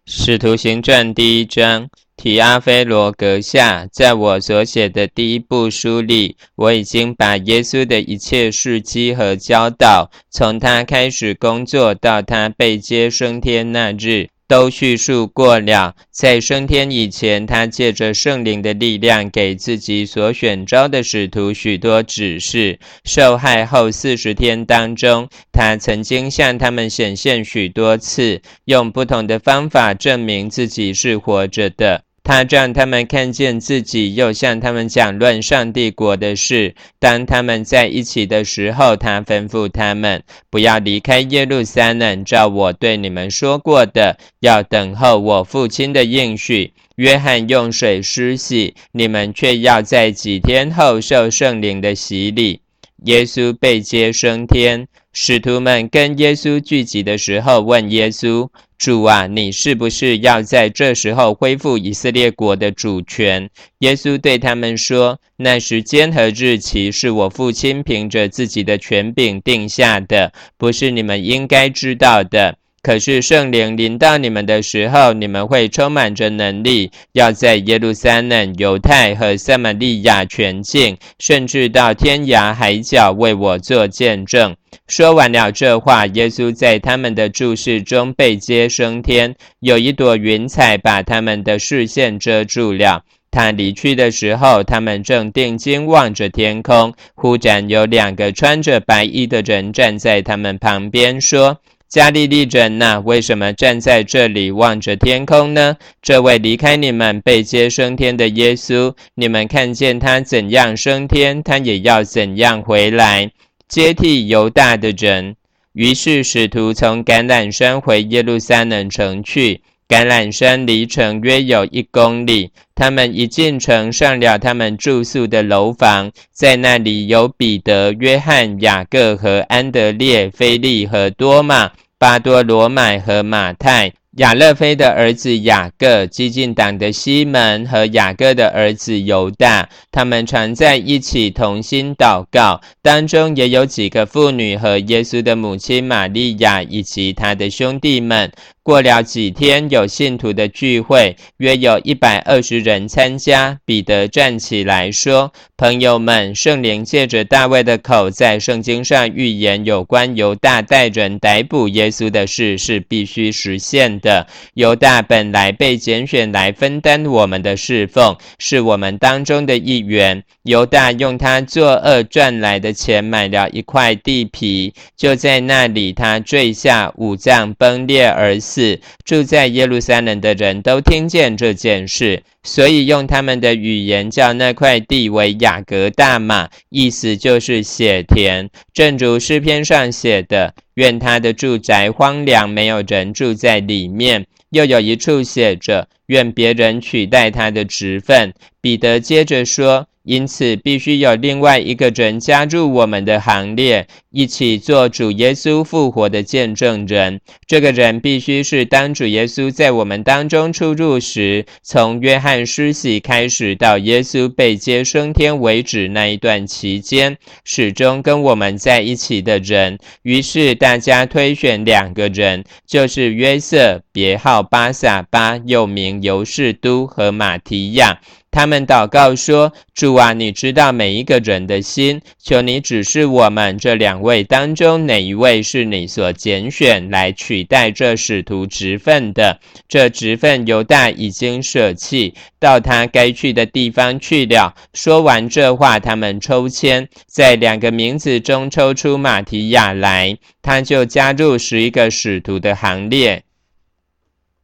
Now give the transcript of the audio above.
使徒行传第1章，提阿非罗阁下，在我所写的第一部书里，我已经把耶稣的一切事迹和教导，从他开始工作到他被接升天那日，都叙述过了。在升天以前，他借着圣灵的力量给自己所选召的使徒许多指示。受害后40天当中，他曾经向他们显现许多次，用不同的方法证明自己是活着的。他让他们看见自己，又向他们讲论上帝国的事。当他们在一起的时候，他吩咐他们不要离开耶路撒冷，照我对你们说过的，要等候我父亲的应许。约翰用水施洗，你们却要在几天后受圣灵的洗礼。耶稣被接升天，使徒们跟耶稣聚集的时候问耶稣，主啊，你是不是要在这时候恢复以色列国的主权？耶稣对他们说，那时间和日期是我父亲凭着自己的权柄定下的，不是你们应该知道的。可是圣灵临到你们的时候，你们会充满着能力，要在耶路撒冷、犹太和撒玛利亚全境，甚至到天涯海角为我做见证。说完了这话，耶稣在他们的注视中被接升天，有一朵云彩把他们的视线遮住了。他离去的时候，他们正定睛望着天空，忽然有2个穿着白衣的人站在他们旁边，说，加利利人哪，为什么站在这里望着天空呢？这位离开你们被接升天的耶稣，你们看见他怎样升天，他也要怎样回来，接替犹大的人。于是使徒从橄榄山回耶路撒冷城去，橄榄山离城约有1公里。他们一进城，上了他们住宿的楼房，在那里有彼得、约翰、雅各和安德烈、腓利和多马、巴多罗买和马太、亚勒菲的儿子雅各、激进党的西门和雅各的儿子犹大。他们常在一起同心祷告，当中也有几个妇女和耶稣的母亲玛利亚以及他的兄弟们。过了几天，有信徒的聚会，约有120人参加。彼得站起来说，朋友们，圣灵借着大卫的口在圣经上预言有关犹大带人逮捕耶稣的事是必须实现的。犹大本来被拣选来分担我们的侍奉，是我们当中的一员。犹大用他作恶赚来的钱买了一块地皮，就在那里他坠下，五脏崩裂而死。住在耶路撒冷的人都听见这件事，所以用他们的语言叫那块地为雅各大马，意思就是血田。正如诗篇上写的，愿他的住宅荒凉，没有人住在里面。又有一处写着，愿别人取代他的职分。彼得接着说，因此必须有另外一个人加入我们的行列，一起做主耶稣复活的见证人。这个人必须是当主耶稣在我们当中出入时，从约翰施洗开始到耶稣被接升天为止那一段期间，始终跟我们在一起的人。于是大家推选2个人，就是约瑟，别号巴撒巴，又名犹士都，和马提亚。他们祷告说，主啊，你知道每一个人的心，求你指示我们这2位当中哪一位是你所拣选来取代这使徒职分的。这职分犹大已经舍弃，到他该去的地方去了。说完这话，他们抽签，在2个名字中抽出马提亚来，他就加入11个使徒的行列。